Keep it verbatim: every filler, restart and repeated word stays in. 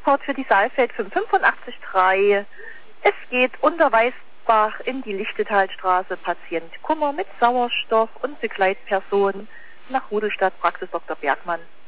Transport für die Saalfeld fünf fünfundachtzig drei. Es geht unter Weißbach in die Lichtetalstraße, Patient Kummer mit Sauerstoff und Begleitperson nach Rudelstadt, Praxis Doktor Bergmann.